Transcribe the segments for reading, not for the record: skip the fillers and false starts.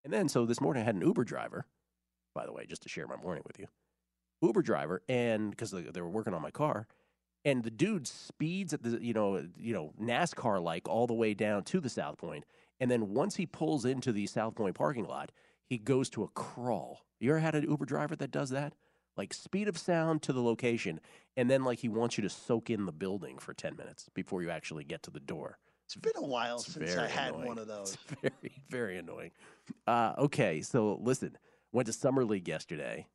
And then, so this morning I had an Uber driver, by the way, just to share my morning with you. Uber driver, and because they were working on my car, and the dude speeds at the, NASCAR like all the way down to the South Point. And then once he pulls into the South Point parking lot, he goes to a crawl. You ever had an Uber driver that does that? Like speed of sound to the location, and then like he wants you to soak in the building for 10 minutes before you actually get to the door. It's been a while since I had annoying. One of those. It's very, very annoying. Okay, so listen, went to Summer League yesterday.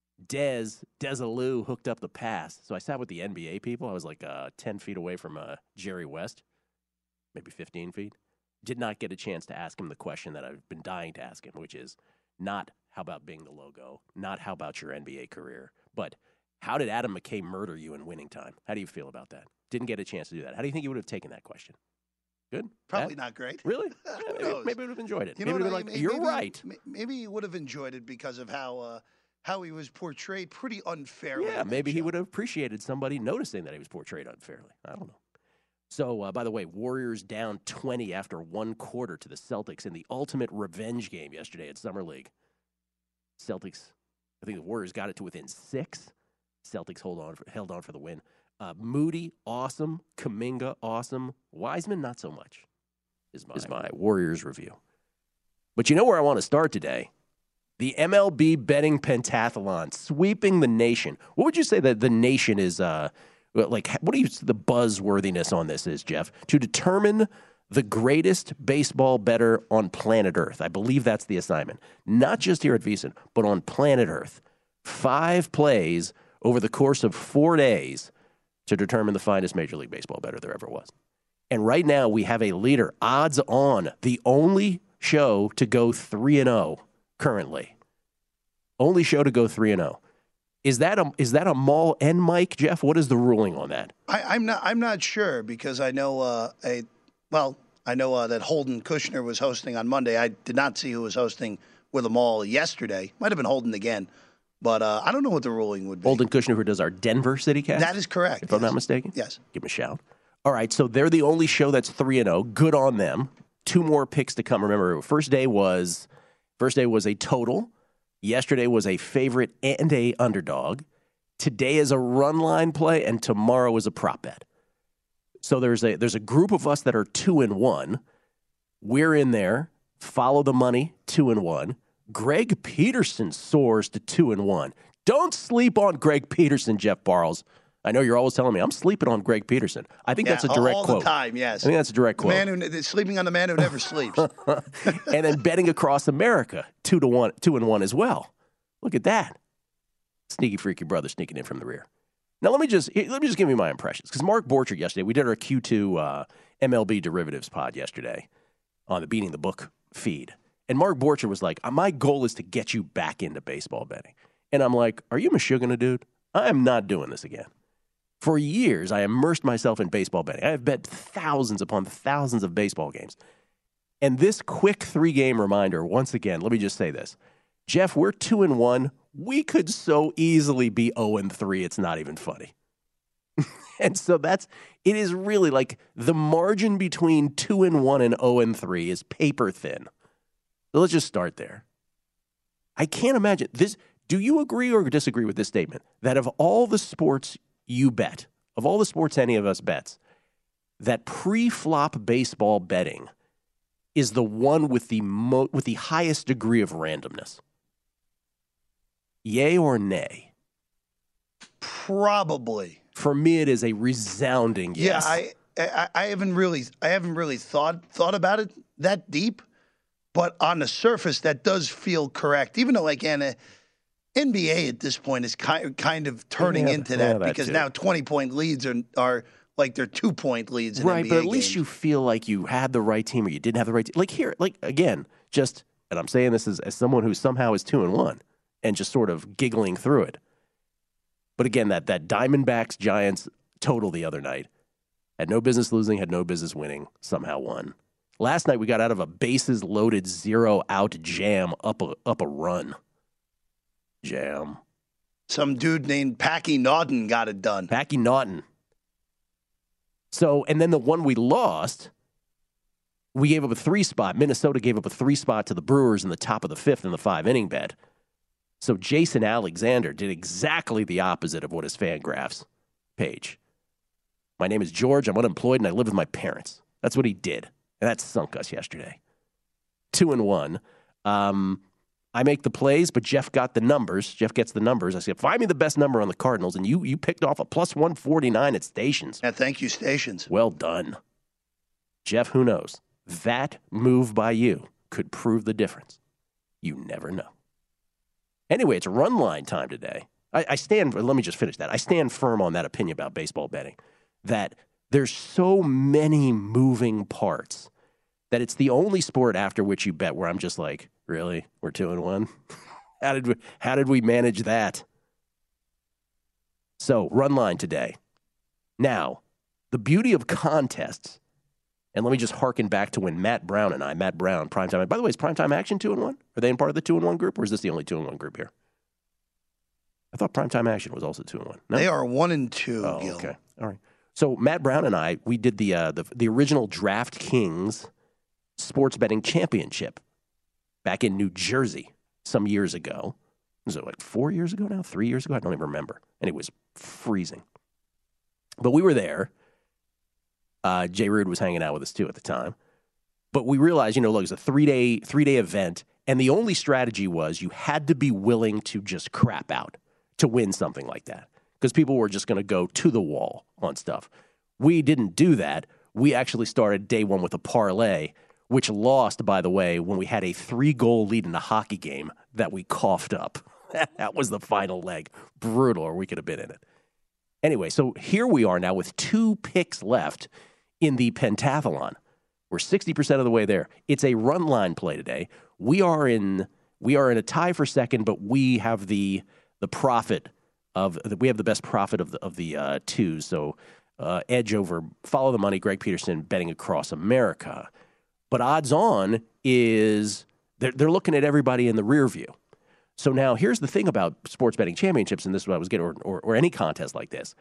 Desalou hooked up the pass. So I sat with the NBA people. I was like 10 feet away from Jerry West, maybe 15 feet. Did not get a chance to ask him the question that I've been dying to ask him, which is not how about being the logo, not how about your NBA career, but how did Adam McKay murder you in winning time? How do you feel about that? Didn't get a chance to do that. How do you think you would have taken that question? Good? Probably not great. Really? Maybe would have enjoyed it. Maybe would have been like, you're right. Maybe he would have enjoyed it because of how he was portrayed pretty unfairly. Yeah, maybe he would have appreciated somebody noticing that he was portrayed unfairly. I don't know. So, by the way, Warriors down 20 after one quarter to the Celtics in the ultimate revenge game yesterday at Summer League. Celtics, I think the Warriors got it to within 6. Celtics held on for the win. Moody, awesome. Kuminga, awesome. Wiseman, not so much, is my Warriors review. But you know where I want to start today? The MLB betting pentathlon, sweeping the nation. What would you say that the nation is, what do you the buzzworthiness on this is, Jeff? To determine the greatest baseball bettor on planet Earth. I believe that's the assignment. Not just here at VSiN, but on planet Earth. 5 plays over the course of 4 days to determine the finest Major League Baseball bettor there ever was. And right now we have a leader, odds on, the only show to go 3-0 currently. Only show to go 3-0. Is that a mall and Mike, Jeff? What is the ruling on that? I'm not sure because I know that Holden Kushner was hosting on Monday. I did not see who was hosting with them all yesterday. Might have been Holden again, but I don't know what the ruling would be. Holden Kushner, who does our Denver City cast? That is correct. If I'm not mistaken? Yes. Give him a shout. All right, so they're the only show that's 3-0. Good on them. 2 more picks to come. Remember, first day was a total. Yesterday was a favorite and a underdog. Today is a run line play, and tomorrow is a prop bet. So there's a group of us that are 2-1. We're in there. Follow the money, 2-1. Greg Peterson soars to 2-1. Don't sleep on Greg Peterson, Jeff Barles. I know you're always telling me I'm sleeping on Greg Peterson. I think that's a direct quote. All the time, yes. I think that's a direct quote. Sleeping on the man who never sleeps. And then betting across America, 2-1 as well. Look at that. Sneaky freaky brother sneaking in from the rear. Now let me just give you my impressions because Mark Borchardt yesterday, we did our Q2 MLB derivatives pod yesterday on the Beating the Book feed, and Mark Borchardt was like, "My goal is to get you back into baseball betting," and I'm like, "Are you Meshuggah, dude? I am not doing this again." For years, I immersed myself in baseball betting. I have bet thousands upon thousands of baseball games. And this quick 3-game reminder, once again, let me just say this. Jeff, we're 2-1. We could so easily be 0-3. It's not even funny. And so it is really like the margin between 2-1 and 0-3 is paper thin. So let's just start there. I can't imagine this. Do you agree or disagree with this statement that of all the sports you bet, of all the sports any of us bets, that pre-flop baseball betting is the one with the highest degree of randomness? Yay or nay? Probably. For me, it is a resounding yes. Yeah, I haven't really thought about it that deep, but on the surface, that does feel correct. Even though NBA at this point is kind of turning into that because now 20-point leads are like they're 2-point leads in right, NBA but at least games. you feel like you had the right team or you didn't have the right team. Like here, again, and I'm saying this as someone who somehow is 2-1 and just sort of giggling through it. But again, that Diamondbacks Giants total the other night had no business losing, had no business winning, somehow won. Last night we got out of a bases loaded 0-out jam up a run. Jam. Some dude named Packy Naughton got it done. Packy Naughton. So, and then the one we lost, We gave up a 3 spot. Minnesota gave up a 3 spot to the Brewers in the top of the 5th in the 5-inning bet. So Jason Alexander did exactly the opposite of what his Fangraphs page. My name is George. I'm unemployed, and I live with my parents. That's what he did, and that sunk us yesterday. 2-1. I make the plays, but Jeff got the numbers. Jeff gets the numbers. I said, find me the best number on the Cardinals, and you picked off a plus 149 at Stations. Yeah, thank you, Stations. Well done. Jeff, who knows? That move by you could prove the difference. You never know. Anyway, it's run line time today. I stand, let me just finish that. I stand firm on that opinion about baseball betting, that there's so many moving parts that it's the only sport after which you bet where I'm just like, really? We're 2-1? How did we manage that? So, run line today. Now, the beauty of contests, and let me just harken back to when Matt Brown, Primetime. By the way, is Primetime Action 2-1? Are they in part of the 2-1 group, or is this the only 2-1 group here? I thought Primetime Action was also 2-1. No? They are 1-2, Oh, Gil. okay. All right. So Matt Brown and I, we did the original DraftKings Sports Betting Championship back in New Jersey some years ago. Was it like 4 years ago now? 3 years ago? I don't even remember. And it was freezing. But we were there. Jay Rude was hanging out with us too at the time. But we realized, look, it's a three-day event, and the only strategy was you had to be willing to just crap out to win something like that, because people were just going to go to the wall on stuff. We didn't do that. We actually started day one with a parlay, which lost, by the way, when we had a 3-goal lead in a hockey game that we coughed up. That was the final leg. Brutal, or we could have been in it. Anyway, so here we are now with 2 picks left in the pentathlon. We're 60% of the way there. It's a run line play today. We are in a tie for second, but we have the profit of we have the best profit of the twos. So edge over Follow the Money, Greg Peterson, Betting Across America. But odds on is they're looking at everybody in the rear view. So now here's the thing about sports betting championships, and this is what I was getting, or any contest like this.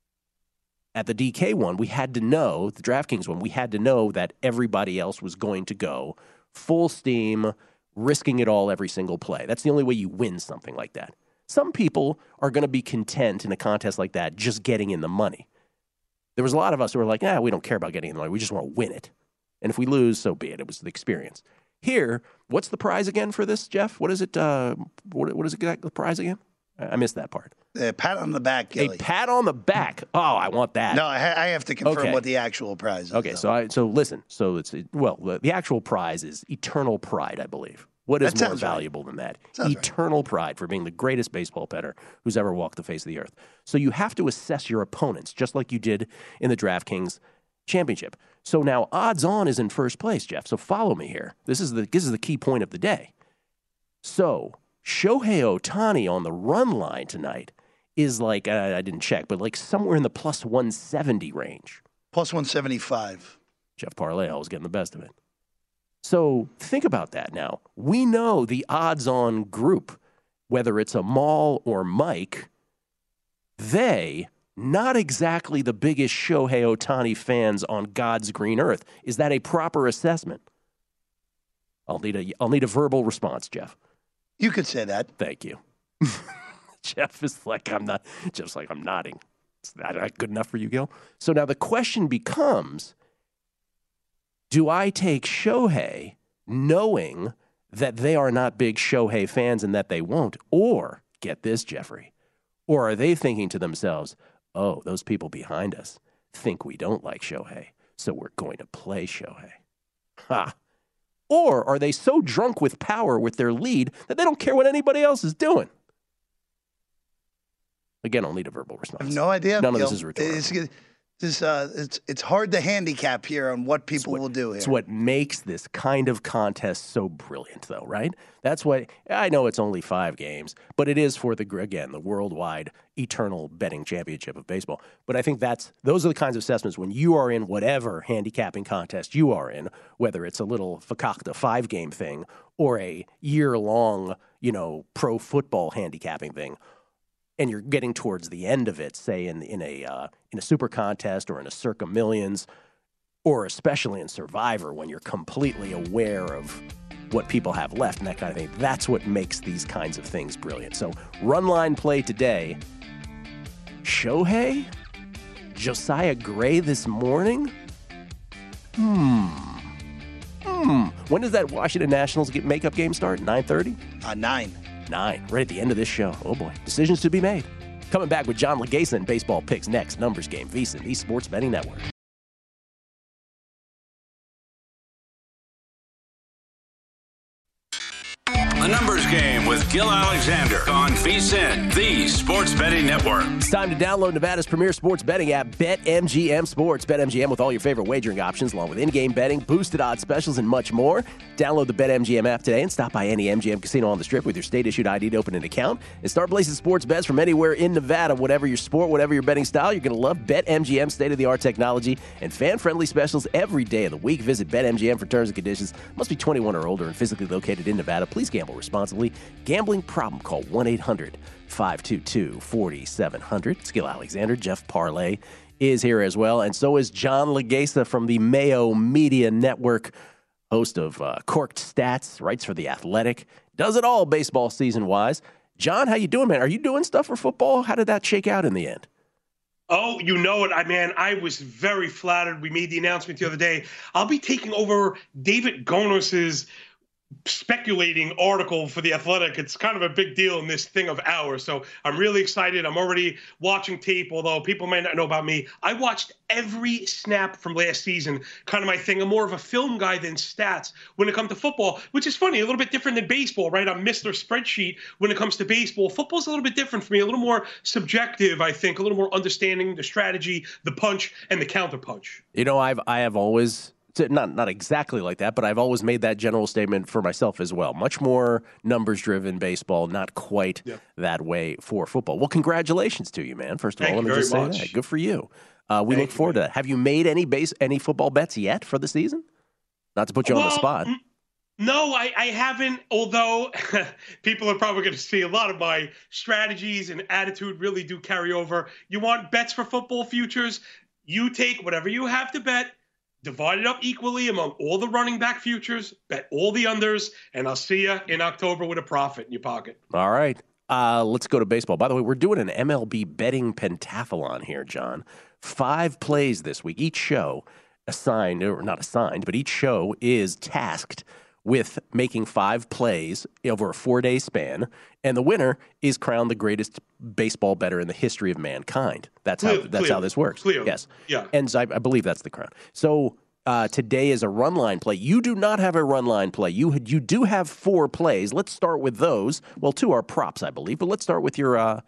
At the DK one, we had to know, the DraftKings one, we had to know that everybody else was going to go full steam, risking it all every single play. That's the only way you win something like that. Some people are going to be content in a contest like that just getting in the money. There was a lot of us who were like, we don't care about getting in the money. We just want to win it. And if we lose, so be it. It was the experience. Here, what's the prize again for this, Jeff? What is it? What is it? The prize again? I missed that part. A pat on the back, Gilly. A pat on the back. Oh, I want that. No, I have to confirm what the actual prize is. Okay, so listen. So the actual prize is eternal pride, I believe. What is more valuable than that? Eternal pride for being the greatest baseball bettor who's ever walked the face of the earth. So you have to assess your opponents, just like you did in the DraftKings championship. So now odds on is in first place, Jeff. So follow me here. This is the key point of the day. So Shohei Ohtani on the run line tonight is like, I didn't check, but like somewhere in the plus 170 range. Plus 175. Jeff Parlay was getting the best of it. So think about that now. We know the odds-on group, whether it's Amal or Mike, they, not exactly the biggest Shohei Ohtani fans on God's green earth. Is that a proper assessment? I'll need a verbal response, Jeff. You could say that. Thank you. Jeff's like, I'm nodding. Is that not good enough for you, Gil? So now the question becomes, do I take Shohei knowing that they are not big Shohei fans and that they won't? Or, get this, Jeffrey, or are they thinking to themselves, oh, those people behind us think we don't like Shohei, so we're going to play Shohei? Ha! Or are they so drunk with power with their lead that they don't care what anybody else is doing? Again, I'll need a verbal response. I have no idea. None of this is rhetorical. It's hard to handicap here on what people will do here. It's what makes this kind of contest so brilliant, though, right? That's what I know. It's only 5 games, but it is for the worldwide eternal betting championship of baseball. But I think those are the kinds of assessments when you are in whatever handicapping contest you are in, whether it's a little fakakta 5-game thing or a year-long, pro football handicapping thing. And you're getting towards the end of it, say in a super contest or in a Circa Millions, or especially in Survivor when you're completely aware of what people have left and that kind of thing. That's what makes these kinds of things brilliant. So run, line, play today. Shohei? Josiah Gray this morning? When does that Washington Nationals makeup game start? 9:30? 9. 9, right at the end of this show. Oh, boy. Decisions to be made. Coming back with John Legasa and Baseball Picks next. Numbers Game, VSiN, the Sports Betting Network. A Numbers Game with Gil Alexander on VSiN, the Sports Betting Network. It's time to download Nevada's premier sports betting app, BetMGM Sports. BetMGM with all your favorite wagering options, along with in-game betting, boosted odds specials, and much more. Download the BetMGM app today and stop by any MGM casino on the Strip with your state-issued ID to open an account and start placing sports bets from anywhere in Nevada. Whatever your sport, whatever your betting style, you're going to love BetMGM state-of-the-art technology and fan-friendly specials every day of the week. Visit BetMGM for terms and conditions. Must be 21 or older and physically located in Nevada. Please gamble responsibly. Gambling problem? Call 1-800-522-4700. It's Gil Alexander. Jeff Parlay is here as well, and so is John Legasa from the Mayo Media Network, host of Corked Stats, writes for The Athletic, does it all baseball season-wise. John, how you doing, man? Are you doing stuff for football? How did that shake out in the end? Oh, you know it. I was very flattered. We made the announcement the other day. I'll be taking over David Gonos's speculating article for The Athletic. It's kind of a big deal in this thing of ours. So I'm really excited. I'm already watching tape, although people may not know about me. I watched every snap from last season, kind of my thing. I'm more of a film guy than stats when it comes to football, which is funny, a little bit different than baseball, right? I'm Mr. Spreadsheet when it comes to baseball. Football's a little bit different for me, a little more subjective, I think, a little more understanding the strategy, the punch, and the counter punch. You know, I have always... Not exactly like that, but I've always made that general statement for myself as well. Much more numbers-driven baseball, not quite that way for football. Well, congratulations to you, man. First of all, let me just say that. Good for you. We look forward to that. Have you made any football bets yet for the season? Not to put you on the spot. No, I haven't, although people are probably going to see a lot of my strategies and attitude really do carry over. You want bets for football futures? You take whatever you have to bet, divide it up equally among all the running back futures, bet all the unders, and I'll see you in October with a profit in your pocket. All right. Let's go to baseball. By the way, we're doing an MLB betting pentathlon here, John. 5 plays this week. Each show assigned, or not assigned, but each show is tasked with making 5 plays over a 4-day span, and the winner is crowned the greatest baseball bettor in the history of mankind. That's how this works. Clear. Yes. Yeah. And so I believe that's the crown. So today is a run line play. You do not have a run line play. You do have 4 plays. Let's start with those. Well, 2 are props, I believe, but let's start with your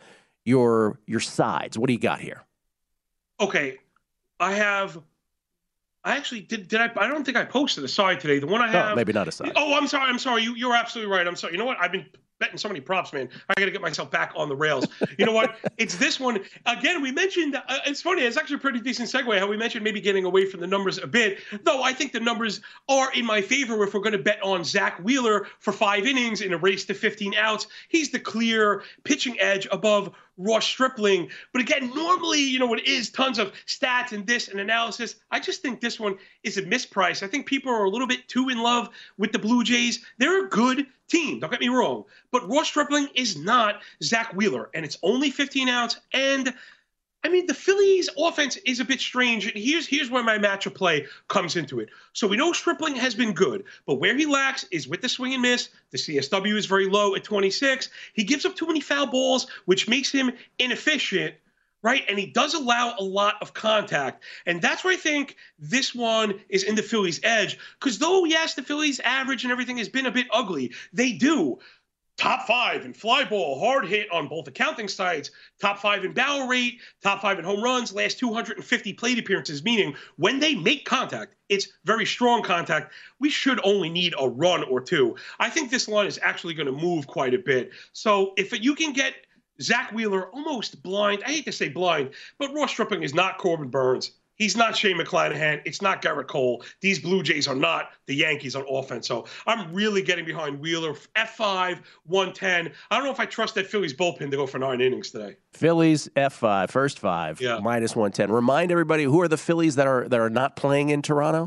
sides. What do you got here? Okay, I actually did. I don't think I posted a side today. The one I have. No, maybe not a side. Oh, I'm sorry. You're absolutely right. I'm sorry. You know what? I've been betting so many props, man. I got to get myself back on the rails. You know what? It's this one. Again, we mentioned, it's funny. It's actually a pretty decent segue how we mentioned maybe getting away from the numbers a bit. Though I think the numbers are in my favor if we're going to bet on Zach Wheeler for 5 innings in a race to 15 outs. He's the clear pitching edge above Ross Stripling. But again, normally, when it is tons of stats and this and analysis, I just think this one is a misprice. I think people are a little bit too in love with the Blue Jays. They're a good team, don't get me wrong. But Ross Stripling is not Zach Wheeler, and it's only 15 outs. And the Phillies offense is a bit strange. And here's where my matchup play comes into it. So we know Stripling has been good, but where he lacks is with the swing and miss. The CSW is very low at 26. He gives up too many foul balls, which makes him inefficient, right? And he does allow a lot of contact. And that's where I think this one is in the Phillies' edge. Because though, yes, the Phillies' average and everything has been a bit ugly, they do. Top 5 in fly ball, hard hit on both accounting sites, top 5 in barrel rate, top 5 in home runs, last 250 plate appearances, meaning when they make contact, it's very strong contact. We should only need a run or 2. I think this line is actually going to move quite a bit. So if you can get Zach Wheeler almost blind, I hate to say blind, but Ross Stripling is not Corbin Burns. He's not Shane McClanahan. It's not Garrett Cole. These Blue Jays are not the Yankees on offense. So I'm really getting behind Wheeler. F5, 110. I don't know if I trust that Phillies bullpen to go for 9 innings today. Phillies F5, first 5, minus 110. Remind everybody, who are the Phillies that are not playing in Toronto?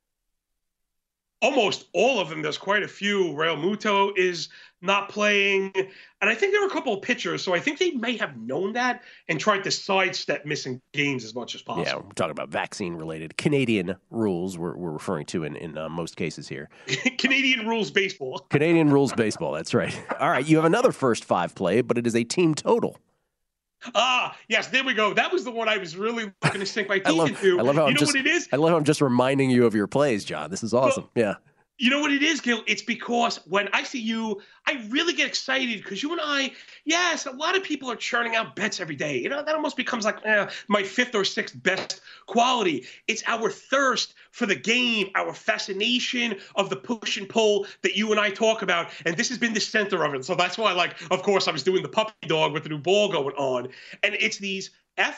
Almost all of them. There's quite a few. Real Muto is not playing. And I think there were a couple of pitchers, so I think they may have known that and tried to sidestep missing games as much as possible. Yeah, we're talking about vaccine-related Canadian rules we're referring to in most cases here. Canadian rules baseball. Canadian rules baseball, that's right. All right, you have another first 5 play, but it is a team total. Yes, there we go. That was the one I was really looking to sink my teeth into. I love how what it is? I love how I'm just reminding you of your plays, John. This is awesome. Yeah. You know what it is, Gil? It's because when I see you, I really get excited because you and I, yes, a lot of people are churning out bets every day. You know, that almost becomes like my 5th or 6th best quality. It's our thirst for the game, our fascination of the push and pull that you and I talk about. And this has been the center of it. So that's why, of course, I was doing the puppy dog with the new ball going on. And it's these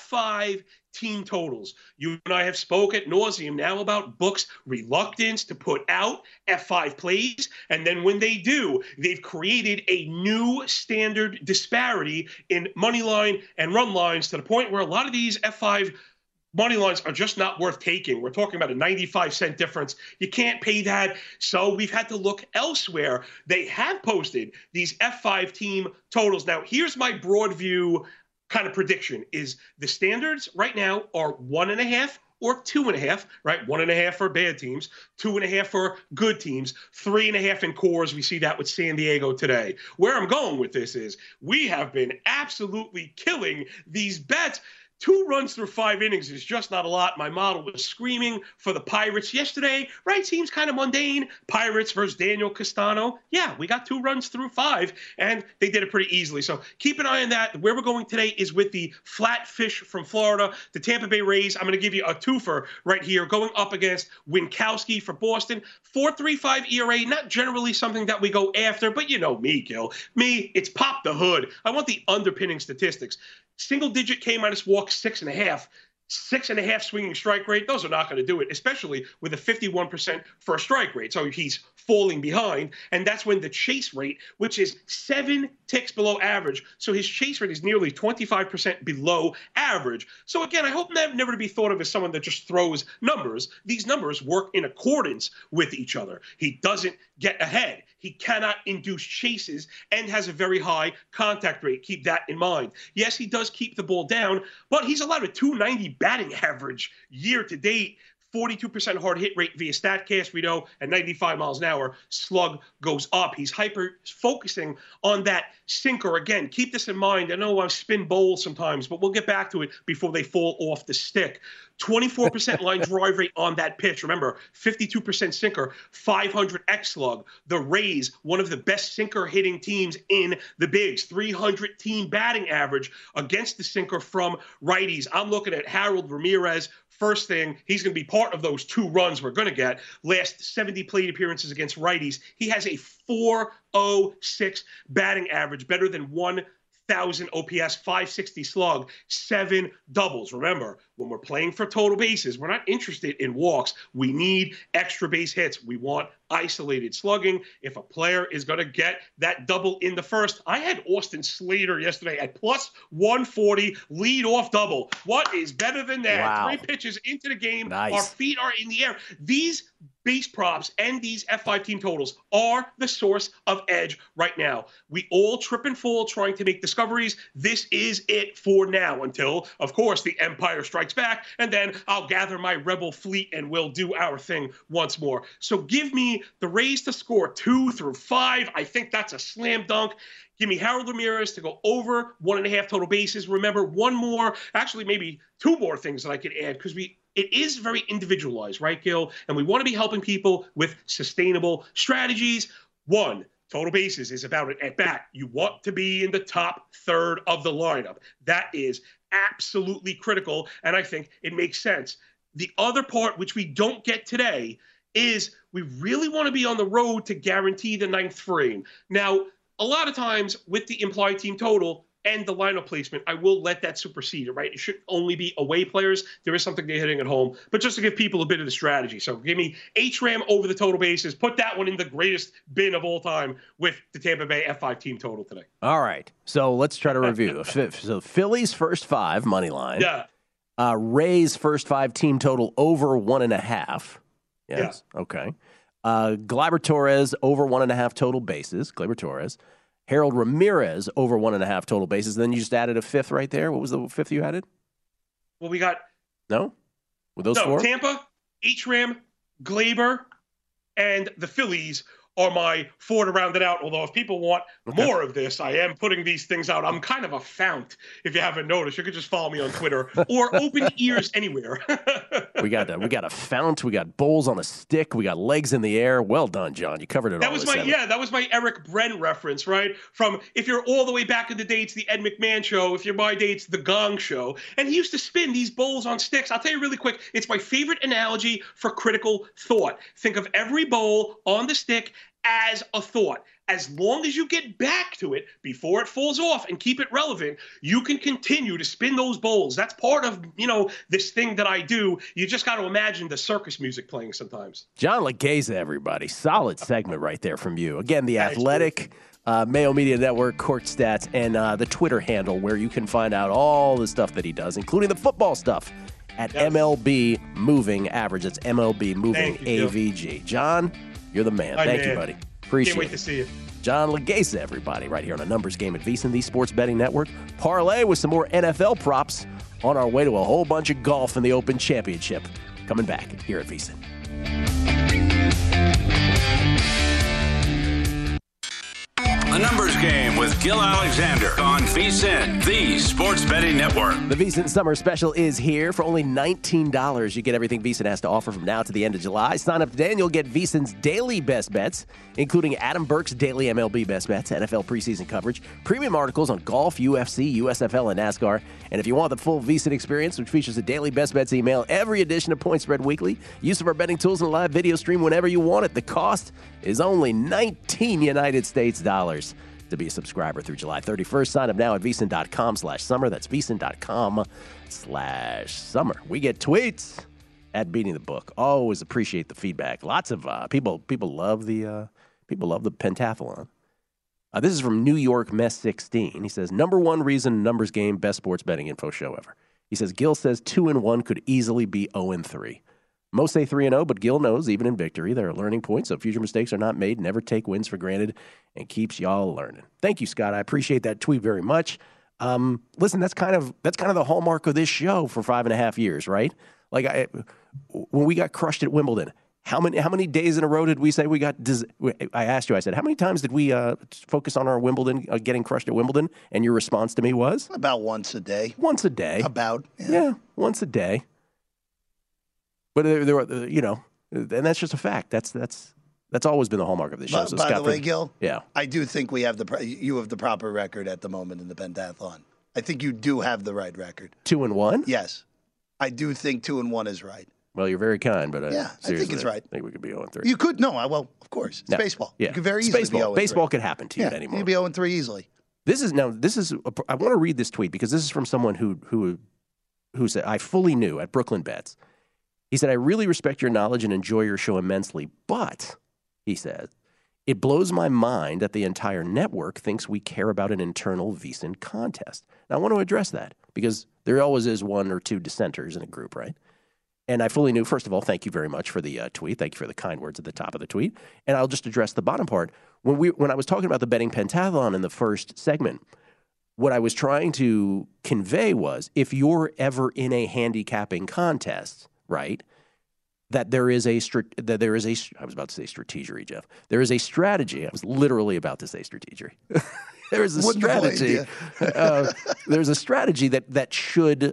F5 team totals. You and I have spoke ad nauseum now about books' reluctance to put out F5 plays. And then when they do, they've created a new standard disparity in money line and run lines to the point where a lot of these F5 money lines are just not worth taking. We're talking about a 95-cent difference. You can't pay that. So we've had to look elsewhere. They have posted these F5 team totals. Now, here's my broad view kind of prediction is the standards right now are 1.5 or 2.5, right? 1.5 for bad teams, 2.5 for good teams, 3.5 in cores. We see that with San Diego today. Where I'm going with this is we have been absolutely killing these bets. 2 runs through 5 innings is just not a lot. My model was screaming for the Pirates yesterday, right? Seems kind of mundane. Pirates versus Daniel Castano. Yeah, we got 2 runs through 5, and they did it pretty easily. So keep an eye on that. Where we're going today is with the Flatfish from Florida, the Tampa Bay Rays. I'm going to give you a twofer right here, going up against Winkowski for Boston. 4.35 ERA, not generally something that we go after, but you know me, Gil. Me, it's pop the hood. I want the underpinning statistics. Single-digit K-minus walk, 6.5. 6.5 swinging strike rate, those are not going to do it, especially with a 51% for a strike rate. So he's falling behind, and that's when the chase rate, which is 7 ticks below average, so his chase rate is nearly 25% below average. So again, I hope never to be thought of as someone that just throws numbers. These numbers work in accordance with each other. He doesn't get ahead. He cannot induce chases and has a very high contact rate. Keep that in mind. Yes, he does keep the ball down, but he's allowed a 290 batting average year to date. 42% hard hit rate via StatCast, we know, at 95 miles an hour. Slug goes up. He's hyper focusing on that sinker. Again, keep this in mind. I know I spin bowls sometimes, but we'll get back to it before they fall off the stick. 24% line drive rate on that pitch. Remember, 52% sinker, 500 X slug. The Rays, one of the best sinker hitting teams in the bigs, 300 team batting average against the sinker from righties. I'm looking at Harold Ramirez. First thing, he's going to be part of those 2 runs we're going to get. Last 70 plate appearances against righties. He has a 4.06 batting average, better than 1,000 OPS, 560 slug, 7 doubles. Remember, when we're playing for total bases, we're not interested in walks. We need extra base hits. We want isolated slugging. If a player is going to get that double in the first, I had Austin Slater yesterday at plus 140 lead-off double. What is better than that? Wow. 3 pitches into the game. Nice. Our feet are in the air. These base props and these F5 team totals are the source of edge right now. We all trip and fall trying to make discoveries. This is it for now until, of course, the Empire strikes back, and then I'll gather my rebel fleet and we'll do our thing once more. So give me the Rays to score 2 through 5. I think that's a slam dunk. Give me Harold Ramirez to go over 1.5 total bases. Remember, one more, actually maybe 2 more things that I could add because it is very individualized, right, Gil? And we want to be helping people with sustainable strategies. 1, total bases is about it at bat. You want to be in the top third of the lineup. That is absolutely critical, and I think it makes sense. The other part, which we don't get today, is we really want to be on the road to guarantee the 9th frame. Now, a lot of times with the implied team total, and the lineup placement, I will let that supersede it, right? It should only be away players. There is something they're hitting at home, but just to give people a bit of the strategy. So give me HRAM over the total bases. Put that one in the greatest bin of all time with the Tampa Bay F5 team total today. All right. So let's try to review. So Phillies first 5 money line. Yeah. Rays first 5 team total over 1.5. Yes. Yeah. Okay. Gleyber Torres over 1.5 total bases. Gleyber Torres. Harold Ramirez over 1.5 total bases. Then you just added a 5th right there. What was the 5th you added? Well, we got no. Were those 4? Tampa, HRAM, Gleyber, and the Phillies are my 4 to round it out. Although if people want more of this, I am putting these things out. I'm kind of a fount, if you haven't noticed. You could just follow me on Twitter or open ears anywhere. We got a fount. We got bowls on a stick. We got legs in the air. Well done, John. You covered it all. That was my Eric Bren reference, right? From if you're all the way back in the day, it's the Ed McMahon show. If you're my day, it's the Gong show. And he used to spin these bowls on sticks. I'll tell you really quick. It's my favorite analogy for critical thought. Think of every bowl on the stick as a thought. As long as you get back to it before it falls off and keep it relevant, you can continue to spin those bowls. That's part of, this thing that I do. You just got to imagine the circus music playing sometimes. John Legeza, everybody. Solid segment right there from you. Again, the Athletic, Mayo Media Network, Court Stats, and the Twitter handle where you can find out all the stuff that he does, including the football stuff at MLB Moving Average. It's MLB Moving AVG. John, you're the man. Thank you, buddy. Appreciate it. Can't wait to see you. John Legeza, everybody, right here on a numbers game at VSiN, the Sports Betting Network. Parlay with some more NFL props on our way to a whole bunch of golf in the Open Championship. Coming back here at VSiN. A numbers game with Gil Alexander on VSiN, the Sports Betting Network. The VSiN Summer Special is here. For only $19, you get everything VSiN has to offer from now to the end of July. Sign up today and you'll get VSiN's daily best bets, including Adam Burke's daily MLB best bets, NFL preseason coverage, premium articles on golf, UFC, USFL, and NASCAR. And if you want the full VSiN experience, which features a daily best bets email, every edition of Point Spread Weekly, use of our betting tools, and a live video stream whenever you want it, the cost is only 19 United States dollars to be a subscriber through July 31st. Sign up now at VSiN.com/summer. That's VSiN.com/summer. We get tweets at Beating the Book. Always appreciate the feedback. Lots of people love the pentathlon. This is from New York Mess 16. He says, number one reason numbers game, best sports betting info show ever. He says, Gil says 2-1 could easily be 0-3. Most say 3-0, but Gil knows even in victory there are learning points, so future mistakes are not made. Never take wins for granted, and keeps y'all learning. Thank you, Scott. I appreciate that tweet very much. Listen, that's kind of the hallmark of this show for 5.5 years, right? Like when we got crushed at Wimbledon, how many days in a row did we say we got? I asked you. I said, how many times did we focus on our Wimbledon getting crushed at Wimbledon? And your response to me was about once a day. Once a day. About once a day. But there were, and that's just a fact. That's always been the hallmark of this show. So by the way, Gil, yeah, I do think you have the proper record at the moment in the pentathlon. I think you do have the right record. 2-1? Yes, I do think 2-1 is right. Well, you're very kind, but I think it's right. I think we could be 0-3. You could of course, it's baseball. Yeah, you could very easily be 0-3. Baseball could happen to you anymore. You could be 0-3 easily. This is. I want to read this tweet because this is from someone who said, I fully knew at Brooklyn Bets. He said, I really respect your knowledge and enjoy your show immensely, but, he said, it blows my mind that the entire network thinks we care about an internal VSiN contest. Now, I want to address that because there always is one or two dissenters in a group, right? And I fully knew, first of all, thank you very much for the tweet. Thank you for the kind words at the top of the tweet. And I'll just address the bottom part. When I was talking about the betting pentathlon in the first segment, what I was trying to convey was if you're ever in a handicapping contest, right, that there is a I was about to say strategery, Jeff. There is a strategy. I was literally about to say strategery. There is a strategy. There's a strategy that should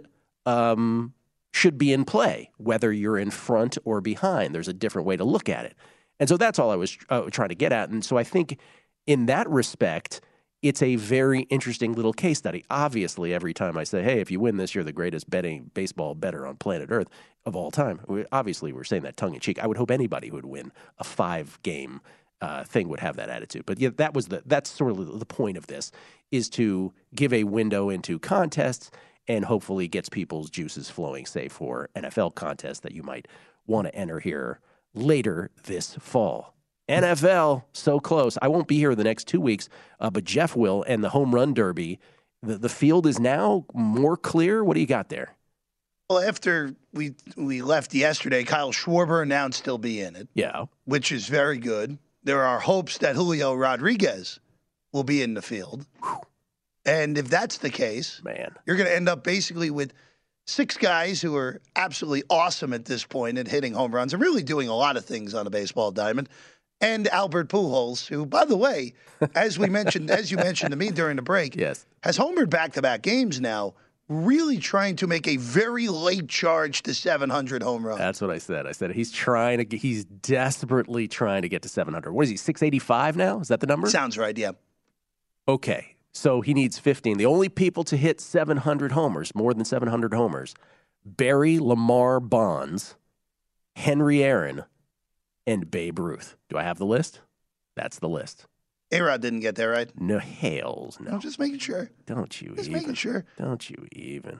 be in play, whether you're in front or behind. There's a different way to look at it. And so that's all I was trying to get at. And so I think in that respect, it's a very interesting little case study. Obviously, every time I say, hey, if you win this, you're the greatest baseball bettor on planet Earth of all time. Obviously, we're saying that tongue-in-cheek. I would hope anybody would win a 5-game thing would have that attitude. But yeah, that's sort of the point of this, is to give a window into contests and hopefully gets people's juices flowing, say, for NFL contests that you might want to enter here later this fall. NFL, so close. I won't be here the next 2 weeks, but Jeff will, and the home run derby. The field is now more clear. What do you got there? Well, after we left yesterday, Kyle Schwarber announced he'll be in it. Yeah. Which is very good. There are hopes that Julio Rodriguez will be in the field. Whew. And if that's the case, Man, you're going to end up basically with 6 guys who are absolutely awesome at this point at hitting home runs and really doing a lot of things on a baseball diamond. And Albert Pujols, who, by the way, as you mentioned to me during the break, yes, has homered back-to-back games now, really trying to make a very late charge to 700 home runs. That's what I said. I said he's desperately trying to get to 700. What is he, 685 now? Is that the number? Sounds right, yeah. Okay, so he needs 15. The only people to hit 700 homers, more than 700 homers, Barry Lamar Bonds, Henry Aaron, and Babe Ruth. Do I have the list? That's the list. A-Rod didn't get there, right? No, hails, no. I'm just making sure. Don't you Just even. making sure. Don't you even.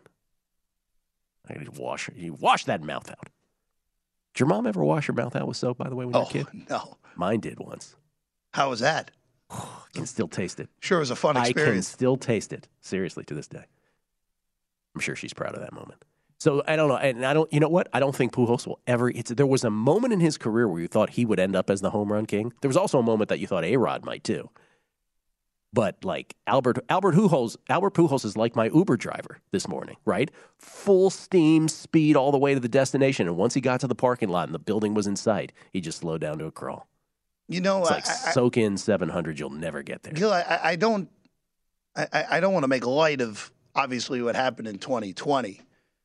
I gotta wash that mouth out. Did your mom ever wash her mouth out with soap, by the way, when you were a kid? No. Mine did once. How was that? I can still taste it. Sure, it was a fun I can experience. still taste it, seriously, to this day. I'm sure she's proud of that moment. So I don't know, and you know what? I don't think Pujols will ever. There was a moment in his career where you thought he would end up as the home run king. There was also a moment that you thought A-Rod might too. But like Albert Pujols is like my Uber driver this morning, right? Full steam speed all the way to the destination, and once he got to the parking lot and the building was in sight, he just slowed down to a crawl. You know, It's like soak in 700, you'll never get there. Gil, I don't want to make light of obviously what happened in 2020.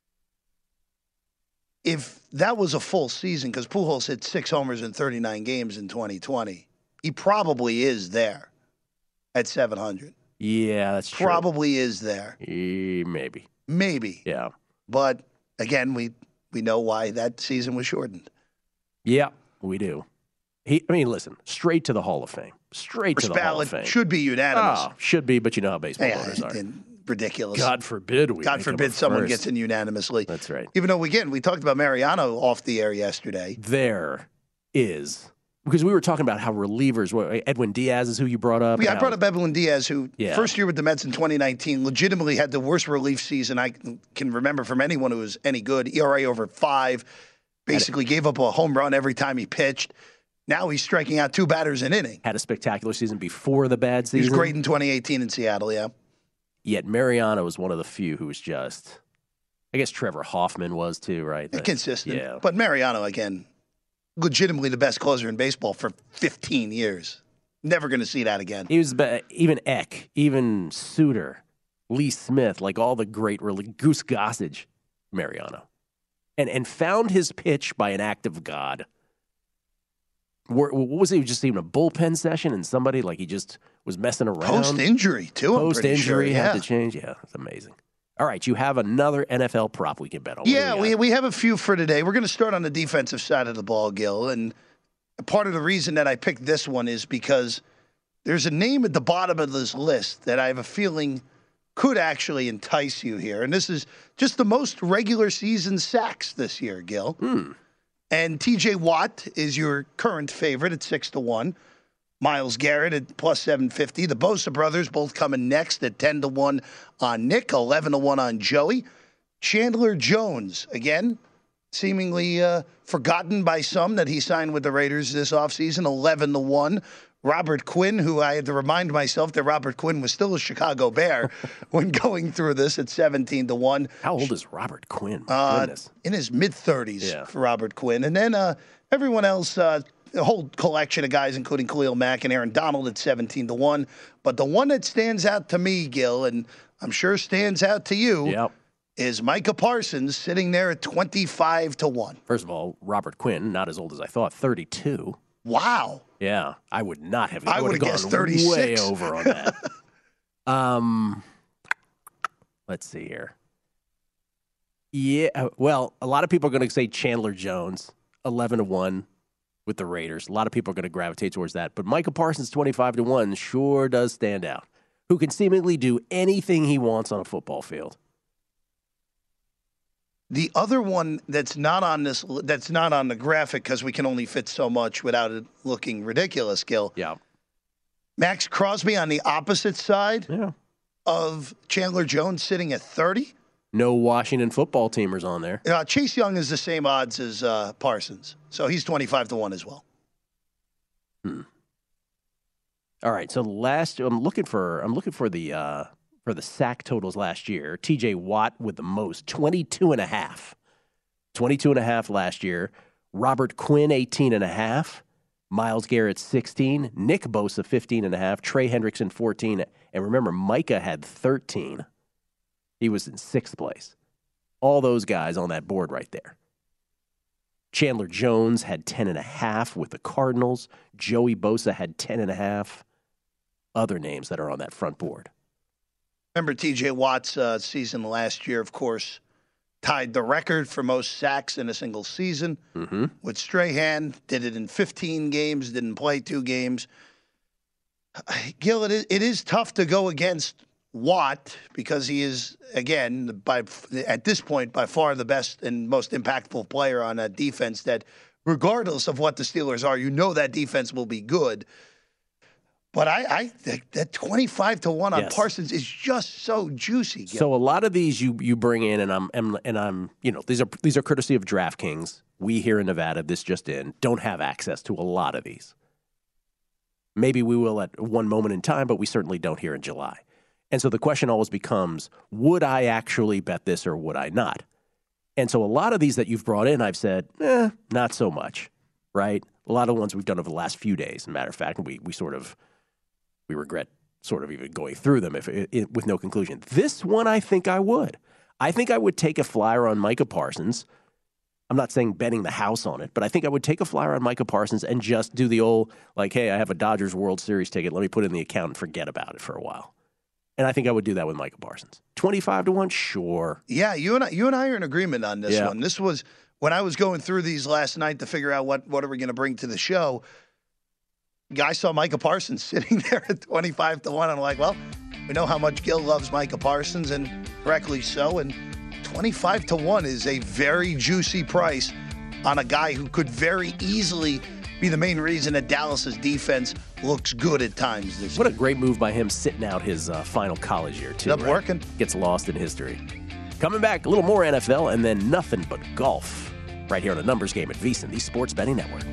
If that was a full season, because Pujols hit 6 homers in 39 games in 2020, he probably is there at 700. Yeah, that's true. Probably is there. Maybe. Maybe. Yeah. But again, we know why that season was shortened. Yeah, we do. Listen, straight to the Hall of Fame. Straight to the Hall of Fame. Should be unanimous. Oh, should be, but you know how baseball voters are. Ridiculous. God forbid someone gets in unanimously. That's right. Even though, we talked about Mariano off the air yesterday. There is, because we were talking about how relievers, Edwin Diaz is who you brought up. Yeah, I brought up Edwin Diaz, who first year with the Mets in 2019 legitimately had the worst relief season I can remember from anyone who was any good. ERA over 5, basically gave up a home run every time he pitched. Now he's striking out 2 batters an inning. Had a spectacular season before the bad season. He was great in 2018 in Seattle, yeah. Yet Mariano was one of the few who was just, I guess Trevor Hoffman was too, right? Consistent. Yeah. But Mariano, again, legitimately the best closer in baseball for 15 years. Never going to see that again. He was, even Eck, even Suter, Lee Smith, like all the great, Goose Gossage, Mariano. And found his pitch by an act of God. What was it? Just even a bullpen session and somebody like he just was messing around. Post-injury, too. Post-injury had to change. Yeah, it's amazing. All right, you have another NFL prop we can bet on. Yeah, we have a few for today. We're going to start on the defensive side of the ball, Gil. And part of the reason that I picked this one is because there's a name at the bottom of this list that I have a feeling could actually entice you here. And this is just the most regular season sacks this year, Gil. And T.J. Watt is your current favorite at 6-1. Myles Garrett at plus 750. The Bosa brothers both coming next at 10-1 on Nick, 11-1 on Joey. Chandler Jones, again, seemingly forgotten by some that he signed with the Raiders this offseason, 11-1. Robert Quinn, who I had to remind myself that Robert Quinn was still a Chicago Bear when going through this at 17-1. How old is Robert Quinn? My goodness. In his mid-30s for Robert Quinn. And then everyone else, a whole collection of guys, including Khalil Mack and Aaron Donald at 17-1. But the one that stands out to me, Gil, and I'm sure stands out to you, is Micah Parsons sitting there at 25-1. First of all, Robert Quinn, not as old as I thought, 32. Wow. Yeah, I would not have. I would have guessed 36. Way over on that. Let's see here. Yeah, well, a lot of people are going to say Chandler Jones, 11-1. with the Raiders. A lot of people are going to gravitate towards that. But Micah Parsons, 25-1, sure does stand out. Who can seemingly do anything he wants on a football field. The other one that's not on the graphic because we can only fit so much without it looking ridiculous, Gil. Yeah. Max Crosby on the opposite side of Chandler Jones sitting at 30. No Washington football teamers on there. Chase Young is the same odds as Parsons, so he's 25-1 as well. All right, so I'm looking for the sack totals last year. TJ Watt with the most, 22.5. 22.5 last year. Robert Quinn, 18.5. Myles Garrett, 16. Nick Bosa, 15.5. Trey Hendrickson, 14. And remember, Micah had 13. He was in 6th place. All those guys on that board right there. Chandler Jones had 10.5 with the Cardinals. Joey Bosa had 10.5. Other names that are on that front board. Remember TJ Watt's season last year, of course, tied the record for most sacks in a single season with Strahan. Did it in 15 games, didn't play 2 games. Gil, it is tough to go against Watt because he is, again, at this point, by far the best and most impactful player on that defense that, regardless of what the Steelers are, that defense will be good. But I think that 25-1 on Parsons is just so juicy. Gil. So a lot of these you bring in, and I'm these are courtesy of DraftKings. We here in Nevada, this just in, don't have access to a lot of these. Maybe we will at one moment in time, but we certainly don't here in July. And so the question always becomes, would I actually bet this or would I not? And so a lot of these that you've brought in, I've said, not so much, right? A lot of the ones we've done over the last few days. As a matter of fact, we regret sort of even going through them with no conclusion. This one, I think I would. I think I would take a flyer on Micah Parsons. I'm not saying betting the house on it, but I think I would take a flyer on Micah Parsons and just do the old, like, hey, I have a Dodgers World Series ticket. Let me put it in the account and forget about it for a while. And I think I would do that with Micah Parsons. 25-1, sure. Yeah, you and I are in agreement on this one. This was when I was going through these last night to figure out what are we going to bring to the show. I saw Micah Parsons sitting there at 25-1. I'm like, well, we know how much Gil loves Micah Parsons, and correctly so. And 25-1 is a very juicy price on a guy who could very easily be the main reason that Dallas's defense looks good at times this year. What a great move by him sitting out his final college year, too. Ended up working. Gets lost in history. Coming back, a little more NFL and then nothing but golf right here on the Numbers Game at VSiN, the Sports Betting Network.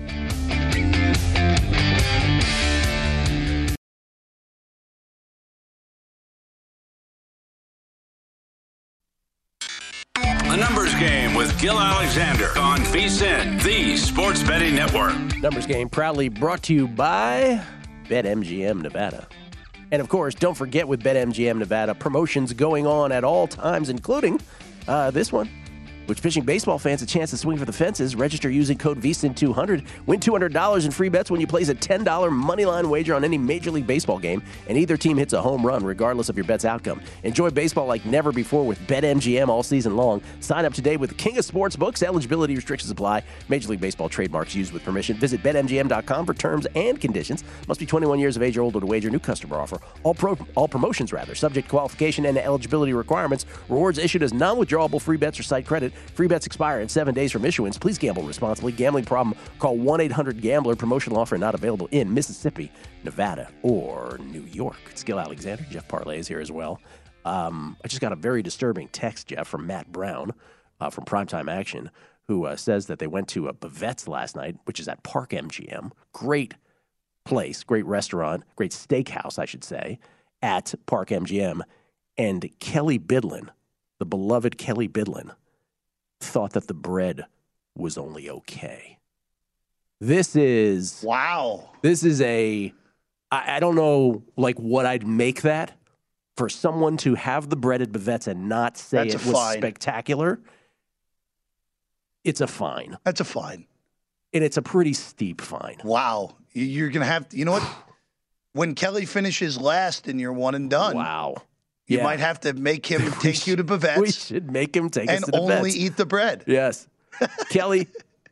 A Numbers Game with Gil Alexander on VSiN, the Sports Betting Network. Numbers Game proudly brought to you by BetMGM Nevada. And, of course, don't forget with BetMGM Nevada, promotions going on at all times, including this one, which pitching baseball fans a chance to swing for the fences. Register using code VSiN200. Win $200 in free bets when you place a $10 moneyline wager on any Major League Baseball game, and either team hits a home run regardless of your bet's outcome. Enjoy baseball like never before with BetMGM all season long. Sign up today with King of Sportsbooks. Eligibility restrictions apply. Major League Baseball trademarks used with permission. Visit BetMGM.com for terms and conditions. Must be 21 years of age or older to wager. New customer offer. All promotions, subject to qualification and eligibility requirements. Rewards issued as non-withdrawable free bets or site credit. Free bets expire in 7 days from issuance. Please gamble responsibly. Gambling problem? Call 1-800-GAMBLER. Promotional offer not available in Mississippi, Nevada, or New York. It's Gil Alexander. Jeff Parlay is here as well. I just got a very disturbing text, Jeff, from Matt Brown from Primetime Action, who says that they went to a Bavette's last night, which is at Park MGM. Great place, great restaurant, great steakhouse, I should say, at Park MGM. And Kelly Bidlin, the beloved Kelly Bidlin, thought that the bread was only okay. This is... Wow. This is I don't know, like, what I'd make that for someone to have the bread at Bavette's and not say it was spectacular. It's a fine. That's a fine. And it's a pretty steep fine. Wow. You're going to have to... You know what? When Kelly finishes last and you're one and done... Wow. You might have to make him take you to Bavette's. We should make him take us to the and only eat the bread. Yes. Kelly,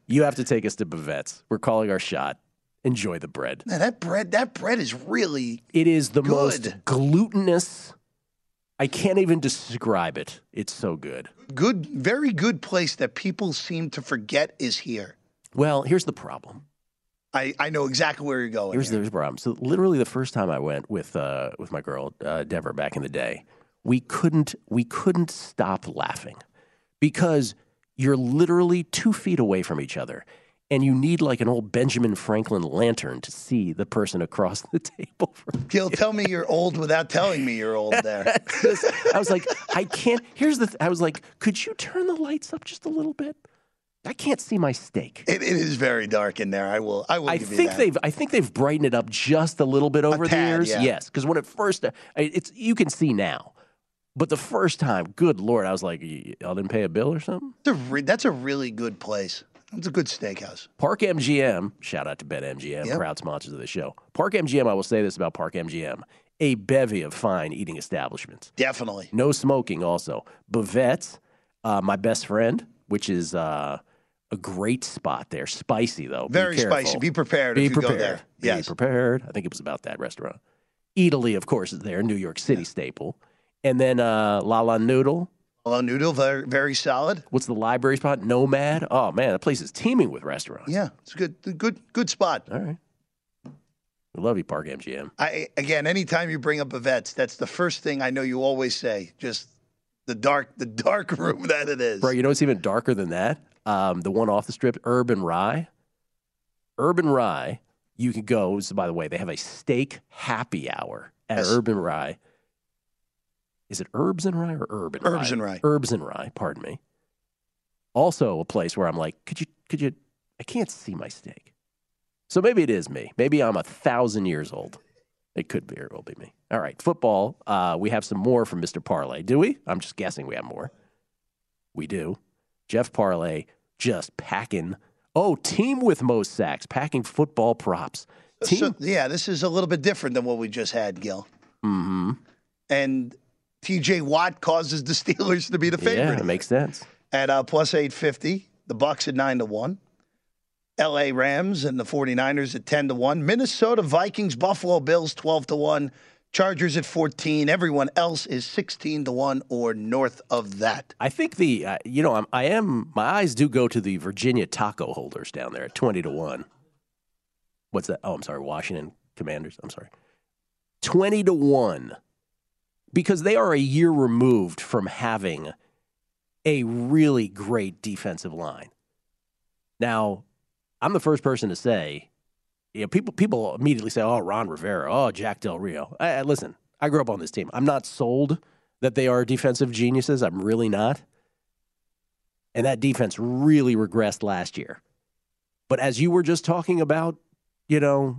You have to take us to Bavette's. We're calling our shot. Enjoy the bread. Man, that bread is really It is the good. most glutinous. I can't even describe it. It's so good. Good, very good place that people seem to forget is here. Well, here's the problem. I know exactly where you're going. Here's the problem. So literally the first time I went with my girl, Deborah, back in the day, we couldn't stop laughing because you're literally 2 feet away from each other. And you need like an old Benjamin Franklin lantern to see the person across the table from you. Gil, tell me you're old without telling me you're old there. I was like, I can't. I was like, could you turn the lights up just a little bit? I can't see my steak. It is very dark in there. I will I give think you that. I think they've brightened it up just a little bit over the tad, years. yeah. Yes, because when it first, it's you can see now, but the first time, good Lord, I was like, y'all didn't pay a bill or something. That's a really good place. It's a good steakhouse. Park MGM, shout out to BetMGM, Yep. proud sponsors of the show. Park MGM, I will say this about Park MGM, a bevy of fine eating establishments. Definitely. No smoking also. Bavette's, my best friend, which is a great spot there. Spicy, though. Very Be careful. spicy. Be prepared Be if you prepared. go there. Be Yes. prepared. I think it was about that restaurant. Italy, of course, is there. New York City staple. And then La La Noodle. Hello, Noodle. Very, very solid. What's the library spot? Nomad. Oh, man, that place is teeming with restaurants. Yeah, it's a good spot. All right. We love you, Park MGM. Again, anytime you bring up Bavette's, that's the first thing I know you always say. Just the dark room that it is. Bro, you know what's even darker than that? The one off the strip, Urban Rye. Urban Rye, you can go. So by the way, they have a steak happy hour at Yes. Urban Rye. Is it Herbs and Rye or Urban Rye? Herbs and Rye. Herbs and Rye, pardon me. Also a place where I'm like, could you, I can't see my steak. So maybe it is me. Maybe I'm 1,000 years old. It could very well be me. All right, football. We have some more from Mr. Parlay. Do we? I'm just guessing we have more. We do. Jeff Parlay just packing. Oh, team with most sacks, packing football props. Team. So, yeah, this is a little bit different than what we just had, Gil. Mm-hmm. And T.J. Watt causes the Steelers to be the favorite. Yeah, it makes sense. At plus 850, the Bucks at 9-1. L.A. Rams and the 49ers at 10-1. Minnesota Vikings, Buffalo Bills 12-1. Chargers at 14. Everyone else is 16-1 or north of that. I think my eyes do go to the Virginia taco holders down there at 20-1. What's that? Oh, I'm sorry, Washington Commanders. I'm sorry. 20-1. Because they are a year removed from having a really great defensive line. Now, I'm the first person to say, people immediately say, oh, Ron Rivera, oh, Jack Del Rio. Listen, I grew up on this team. I'm not sold that they are defensive geniuses. I'm really not. And that defense really regressed last year. But as you were just talking about, well,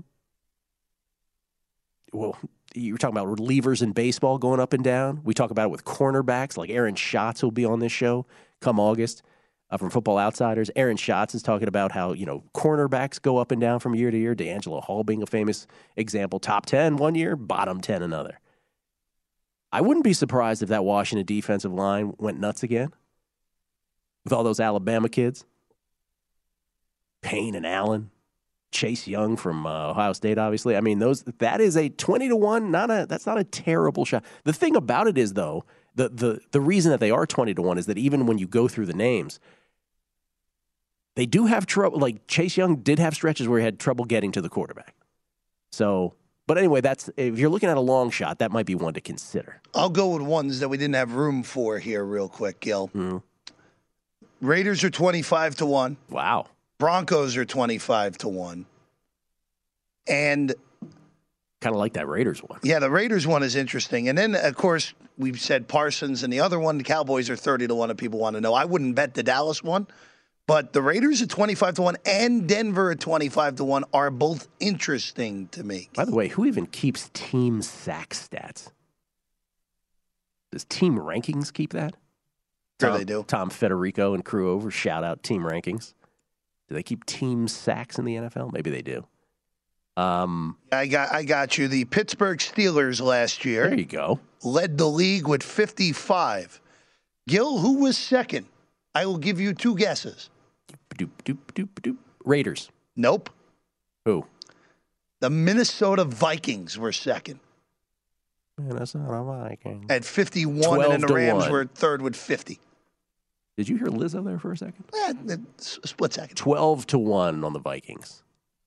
you were talking about relievers in baseball going up and down. We talk about it with cornerbacks, like Aaron Schatz will be on this show come August from Football Outsiders. Aaron Schatz is talking about how, cornerbacks go up and down from year to year. D'Angelo Hall being a famous example. Top 10 one year, bottom 10 another. I wouldn't be surprised if that Washington defensive line went nuts again with all those Alabama kids. Payne and Allen. Chase Young from Ohio State, obviously. I mean, that is a 20-1. That's not a terrible shot. The thing about it is, though, the reason that they are 20-1 is that even when you go through the names, they do have trouble. Like Chase Young did have stretches where he had trouble getting to the quarterback. So, but anyway, if you're looking at a long shot, that might be one to consider. I'll go with ones that we didn't have room for here real quick, Gil. Mm-hmm. Raiders are 25-1. Wow. Broncos are 25-1. And kind of like that Raiders one. Yeah, the Raiders one is interesting. And then, of course, we've said Parsons, and the other one, the Cowboys are 30-1 if people want to know. I wouldn't bet the Dallas one, but the Raiders at 25-1 and Denver at 25-1 are both interesting to me. By the way, who even keeps team sack stats? Does Team Rankings keep that? Sure they do. Tom Federico and crew over, shout out Team Rankings. Do they keep team sacks in the NFL? Maybe they do. I got you. The Pittsburgh Steelers last year. There you go. Led the league with 55. Gil, who was second? I will give you two guesses. Raiders. Nope. Who? The Minnesota Vikings were second Minnesota Vikings. at 51, and then the Rams 12-1. were third with 50. Did you hear Lizzo there for a second? It's a split second. 12-1 on the Vikings.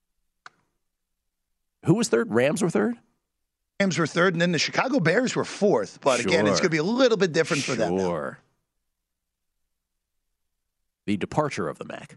Who was third? Rams were third? Rams were third, and then the Chicago Bears were fourth. But again, it's Sure. going to be a little bit different for them now. Sure. The departure of the Mac.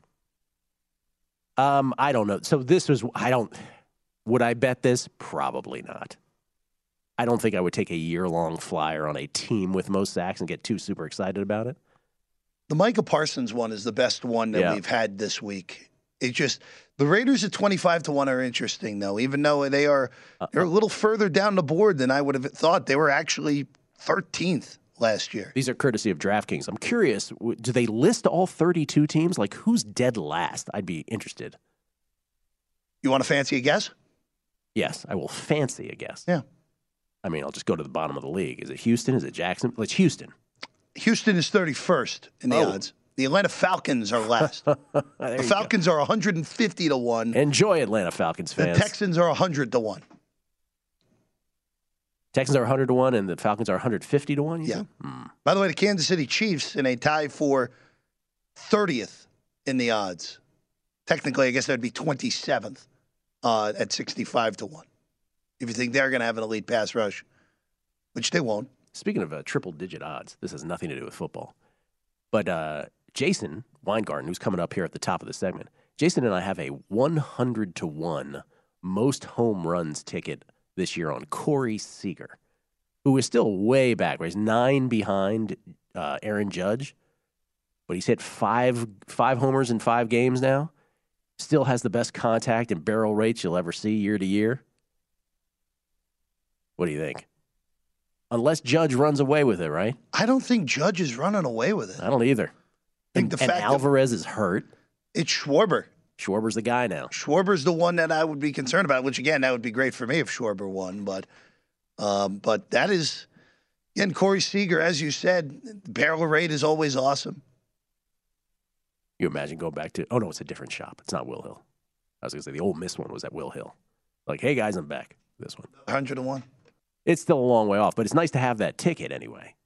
I don't know. So this was, would I bet this? Probably not. I don't think I would take a year-long flyer on a team with most sacks and get too super excited about it. The Micah Parsons one is the best one that we've had this week. It just the Raiders at 25-1 are interesting though, even though they're a little further down the board than I would have thought. They were actually 13th last year. These are courtesy of DraftKings. I'm curious, do they list all 32 teams? Like, who's dead last? I'd be interested. You want to fancy a guess? Yes, I will fancy a guess. Yeah. I mean, I'll just go to the bottom of the league. Is it Houston? Is it Jackson? Well, it's Houston. Houston is 31st in the odds. The Atlanta Falcons are last. The Falcons are 150-1. Enjoy Atlanta Falcons fans. The Texans are 100-1. Texans are 100-1 and the Falcons are 150-1. Yeah. By the way, the Kansas City Chiefs in a tie for 30th in the odds. Technically, I guess that'd be 27th at 65-1. If you think they're going to have an elite pass rush, which they won't. Speaking of triple-digit odds, this has nothing to do with football. But Jason Weingarten, who's coming up here at the top of the segment, Jason and I have a 100-1 most home runs ticket this year on Corey Seager, who is still way back. He's 9 behind Aaron Judge, but he's hit five homers in 5 games now. Still has the best contact and barrel rates you'll ever see year to year. What do you think? Unless Judge runs away with it, right? I don't think Judge is running away with it. I don't either. think And the fact Alvarez is hurt. It's Schwarber. Schwarber's the guy now. Schwarber's the one that I would be concerned about, which, again, that would be great for me if Schwarber won. But that is, again, Corey Seager, as you said, barrel rate is always awesome. You imagine going back to, oh, no, it's a different shop. It's not Will Hill. I was going to say the Ole Miss one was at Will Hill. Like, hey, guys, I'm back. This one. 100-1. It's still a long way off, but it's nice to have that ticket anyway.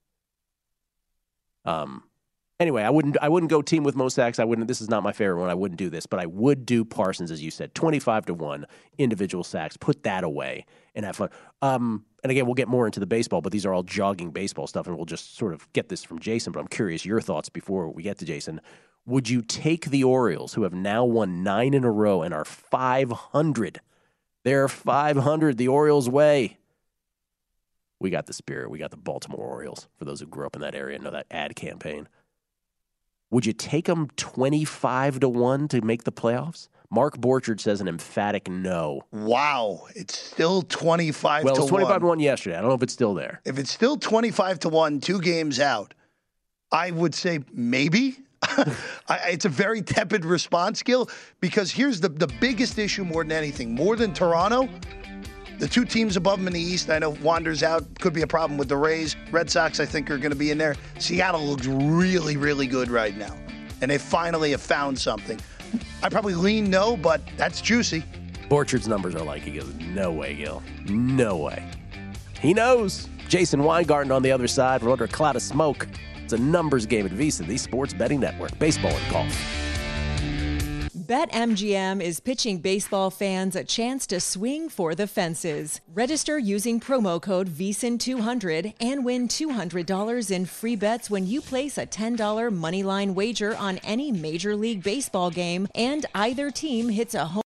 Anyway, I wouldn't go team with most sacks. This is not my favorite one. I wouldn't do this, but I would do Parsons, as you said, 25-1 individual sacks. Put that away and have fun. And again, we'll get more into the baseball, but these are all jogging baseball stuff, and we'll just sort of get this from Jason. But I'm curious your thoughts before we get to Jason. Would you take the Orioles, who have now won 9 in a row and are 500? They're 500 the Orioles way. We got the spirit. We got the Baltimore Orioles, for those who grew up in that area and know that ad campaign. Would you take them 25-1 to make the playoffs? Mark Borchard says an emphatic no. Wow. It's still 25-1. Well, it was 25-1 yesterday. I don't know if it's still there. If it's still 25-1, 2 games out, I would say maybe. It's a very tepid response, Gil, because here's the biggest issue more than anything. More than Toronto, the 2 teams above them in the East, I know Wander's out, could be a problem with the Rays. Red Sox, I think, are going to be in there. Seattle looks really, really good right now, and they finally have found something. I probably lean no, but that's juicy. Borchard's numbers are like, he goes, no way, Gil. No way. He knows. Jason Weingarten on the other side. We're under a cloud of smoke. It's a numbers game at VSiN, the Sports Betting Network. Baseball and golf. BetMGM is pitching baseball fans a chance to swing for the fences. Register using promo code VSiN200 and win $200 in free bets when you place a $10 moneyline wager on any Major League Baseball game and either team hits a home